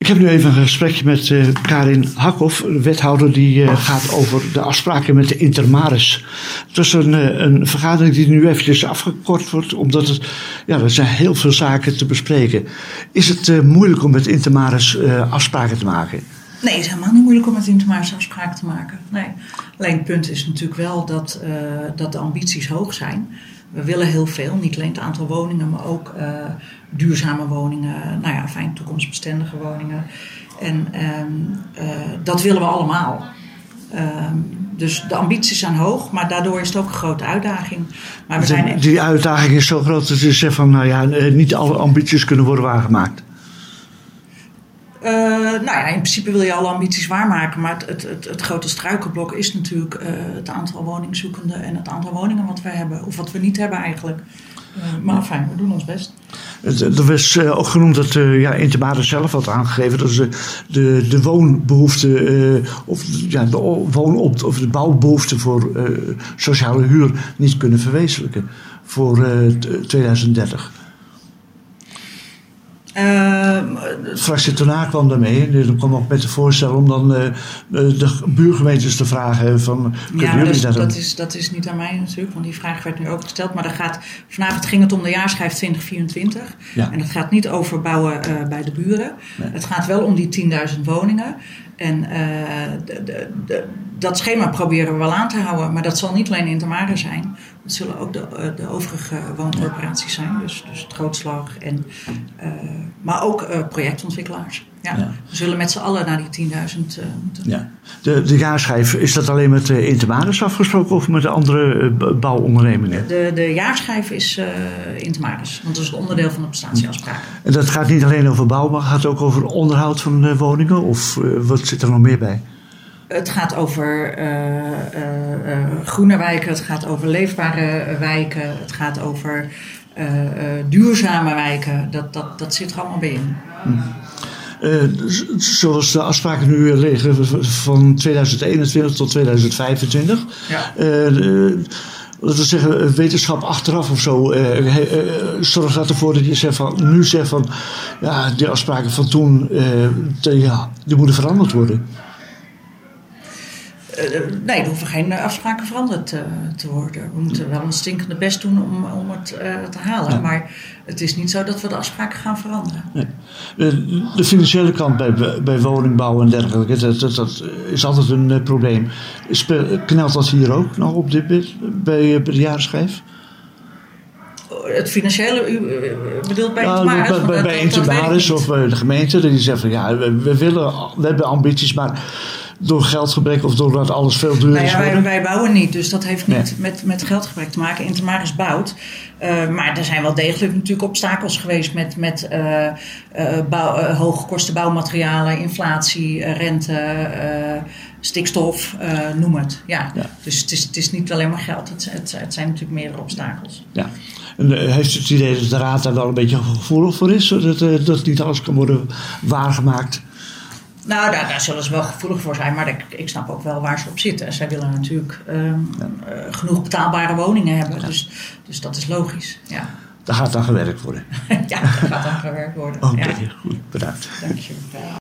Ik heb nu even een gesprekje met Karin Hakhoff, de wethouder, die gaat over de afspraken met de Intermaris. Het is een vergadering die nu eventjes afgekort wordt, omdat er zijn heel veel zaken te bespreken. Is het moeilijk om met Intermaris afspraken te maken? Nee, het is helemaal niet moeilijk om met Intermaris afspraken te maken. Nee. Alleen het punt is natuurlijk wel dat de ambities hoog zijn. We willen heel veel, niet alleen het aantal woningen, maar ook duurzame woningen, toekomstbestendige woningen. En dat willen we allemaal. Dus de ambities zijn hoog, maar daardoor is het ook een grote uitdaging. Maar die uitdaging is zo groot dat je zegt van, niet alle ambities kunnen worden waargemaakt. In principe wil je alle ambities waarmaken, maar het grote struikelblok is natuurlijk het aantal woningzoekenden en het aantal woningen wat we hebben, of wat we niet hebben eigenlijk. Maar fijn, we doen ons best. Er was ook genoemd dat Intermaris zelf had aangegeven dat ze de woonbehoefte de bouwbehoefte voor sociale huur niet kunnen verwezenlijken voor 2030. De fractie Ten Haag kwam daarmee. En dan kwam ook met het voorstel om dan de buurgemeentes te vragen van... Dat is niet aan mij natuurlijk, want die vraag werd nu ook gesteld. Maar vanavond ging het om de jaarschijf 2024. Ja. En dat gaat niet over bouwen bij de buren. Nee. Het gaat wel om die 10.000 woningen. En dat schema proberen we wel aan te houden. Maar dat zal niet alleen Intermaris zijn. Dat zullen ook de overige wooncorporaties zijn. Dus het Grootslag. Maar ook projectontwikkelaars. Ja. We zullen met z'n allen naar die 10.000 moeten. Ja. De jaarschijf, is dat alleen met Intermaris afgesproken of met de andere bouwondernemingen? De jaarschijf is Intermaris. Want dat is het onderdeel van de prestatieafspraken. En dat gaat niet alleen over bouw, maar gaat het ook over onderhoud van woningen? Of wat zit er nog meer bij? Het gaat over groene wijken, het gaat over leefbare wijken, het gaat over duurzame wijken. Dat zit er allemaal bij in. Zoals de afspraken nu liggen van 2021 tot 2025. Ja. Laten we zeggen, wetenschap achteraf of zo. Zorgt dat ervoor dat je nu zegt van die afspraken van toen, die moeten veranderd worden. Nee, er hoeven geen afspraken veranderd te worden. We moeten wel ons stinkende best doen om het te halen. Ja. Maar het is niet zo dat we de afspraken gaan veranderen. Nee. De financiële kant bij woningbouw en dergelijke, dat is altijd een probleem. Knelt dat hier ook nog op bij de jaarschijf? Het financiële, u bedoelt bij Intermaris? Bij Intermaris of bij de gemeente. Die zeggen van we hebben ambities, maar... door geldgebrek of doordat alles veel duurder is? Wij bouwen niet, dus dat heeft niet met geldgebrek te maken. Intermaris bouwt. Maar er zijn wel degelijk natuurlijk obstakels geweest met hoge kosten bouwmaterialen, inflatie, rente, stikstof, noem het. Ja. Dus het is niet alleen maar geld. Het zijn natuurlijk meerdere obstakels. Ja. En heeft u het idee dat de Raad daar wel een beetje gevoelig voor is? Dat niet alles kan worden waargemaakt? Nou, daar zullen ze wel gevoelig voor zijn, maar ik snap ook wel waar ze op zitten. Zij willen natuurlijk genoeg betaalbare woningen hebben, dus dat is logisch. Ja. Daar gaat dan gewerkt worden. Ja, daar gaat dan gewerkt worden. Oké, goed, bedankt. Dank je wel.